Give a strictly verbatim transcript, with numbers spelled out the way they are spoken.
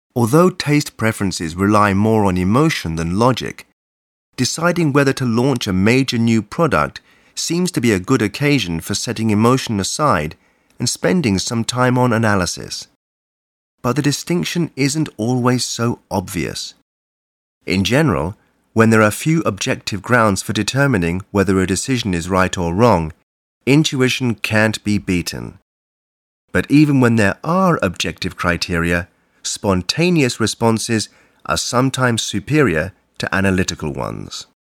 Although taste preferences rely more on emotion than logic, deciding whether to launch a major new product seems to be a good occasion for setting emotion aside and spending some time on analysis. But the distinction isn't always so obvious. In general, when there are few objective grounds for determining whether a decision is right or wrong, intuition can't be beaten. But even when there are objective criteria, spontaneous responses are sometimes superior to analytical ones.